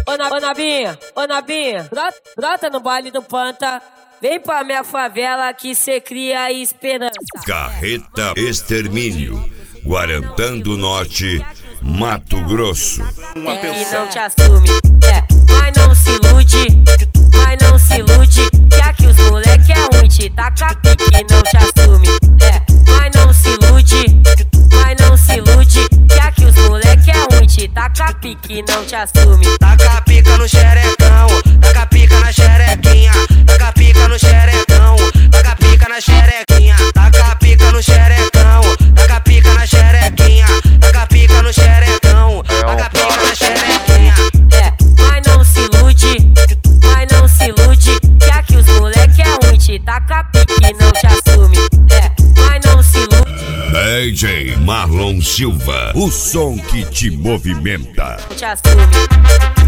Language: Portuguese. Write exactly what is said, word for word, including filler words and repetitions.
Ô, na, ô Nabinha, ô Nabinha, brota, brota no baile do Panta. Vem pra minha favela que cê cria esperança. Carreta Extermínio, Guarantã do Norte, Mato Grosso. Uma que não te assume, é, mas não se ilude, mas não se ilude, que aqui os moleque é ruim, te taca pique, não te assume, é, mas não se ilude, mas não se ilude, que aqui os moleque é ruim, te taca pique, não te assume. Taca pica no xerecão, taca pica na xerequinha, taca pica no xerecão, taca pica na xerequinha, taca pica no xerecão, taca pica na xerequinha, taca pica no xerecão, taca pica na xerequinha. É, mas não se ilude, mas não se ilude, que aqui os moleque é ruim, te taca pique, não te assume. É, mas não se ilude. D J Marlon Silva, o som que te movimenta. Não te assume.